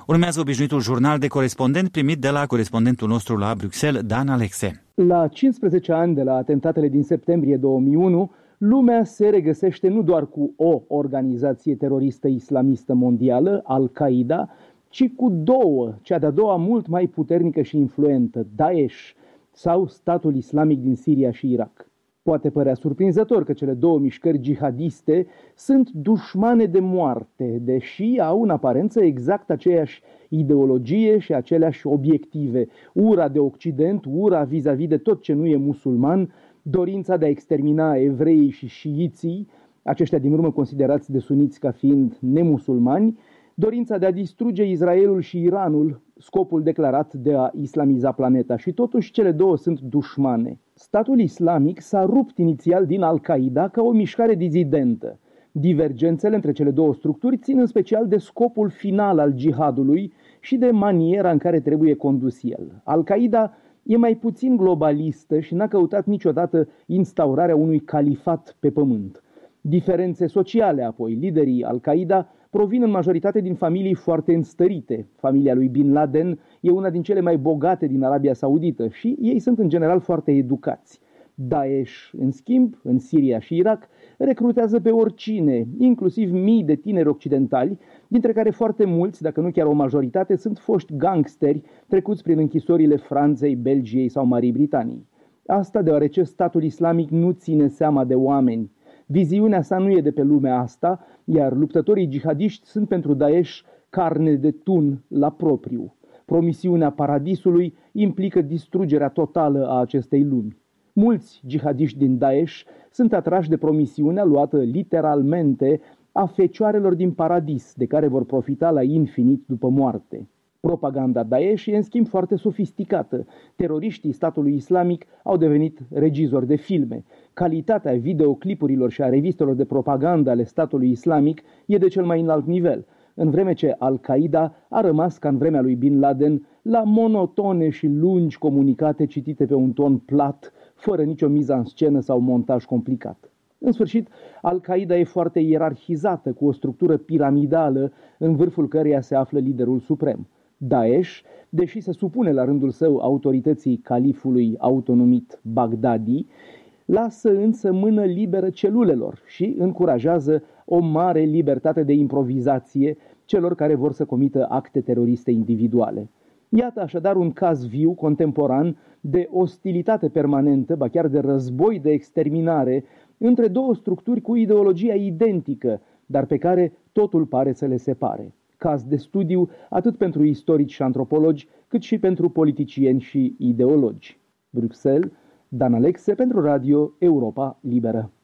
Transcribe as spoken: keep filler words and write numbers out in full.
Urmează obișnuitul jurnal de corespondent primit de la corespondentul nostru la Bruxelles, Dan Alexe. La cincisprezece ani de la atentatele din septembrie două mii unu, lumea se regăsește nu doar cu o organizație teroristă islamistă mondială, Al-Qaeda, ci cu două, cea de-a doua mult mai puternică și influentă, Daesh, sau statul islamic din Siria și Irak. Poate părea surprinzător că cele două mișcări jihadiste sunt dușmane de moarte, deși au în aparență exact aceeași ideologie și aceleași obiective. Ura de Occident, ura vis-a-vis de tot ce nu e musulman, dorința de a extermina evreii și șiiții, aceștia din urmă considerați de suniți ca fiind nemusulmani, dorința de a distruge Israelul și Iranul, scopul declarat de a islamiza planeta. Și totuși cele două sunt dușmane. Statul islamic s-a rupt inițial din Al-Qaeda ca o mișcare dizidentă. Divergențele între cele două structuri țin în special de scopul final al jihadului și de maniera în care trebuie condus el. Al-Qaeda e mai puțin globalistă și n-a căutat niciodată instaurarea unui califat pe pământ. Diferențe sociale apoi. Liderii Al-Qaeda provin în majoritate din familii foarte înstărite. Familia lui Bin Laden e una din cele mai bogate din Arabia Saudită și ei sunt în general foarte educați. Daesh, în schimb, în Siria și Irak, recrutează pe oricine, inclusiv mii de tineri occidentali, dintre care foarte mulți, dacă nu chiar o majoritate, sunt foști gangsteri trecuți prin închisorile Franței, Belgiei sau Marii Britanii. Asta deoarece statul islamic nu ține seama de oameni. Viziunea sa nu e de pe lumea asta, iar luptătorii jihadiști sunt pentru Daesh carne de tun la propriu. Promisiunea paradisului implică distrugerea totală a acestei lumi. Mulți jihadiști din Daesh sunt atrași de promisiunea luată literalmente a fecioarelor din paradis, de care vor profita la infinit după moarte. Propaganda Daesh e în schimb foarte sofisticată. Teroriștii statului islamic au devenit regizori de filme. Calitatea videoclipurilor și a revistelor de propagandă ale statului islamic e de cel mai înalt nivel, în vreme ce Al-Qaeda a rămas ca în vremea lui Bin Laden la monotone și lungi comunicate citite pe un ton plat, fără nicio miză în scenă sau montaj complicat. În sfârșit, Al-Qaeda e foarte ierarhizată, cu o structură piramidală în vârful căreia se află liderul suprem. Daesh, deși se supune la rândul său autorității califului autonomit Baghdadi, lasă însă mână liberă celulelor și încurajează o mare libertate de improvizație celor care vor să comită acte teroriste individuale. Iată așadar un caz viu, contemporan, de ostilitate permanentă, ba chiar de război de exterminare, între două structuri cu ideologia identică, dar pe care totul pare să le separe. Caz de studiu atât pentru istorici și antropologi, cât și pentru politicieni și ideologi. Bruxelles, Dan Alexe pentru Radio Europa Liberă.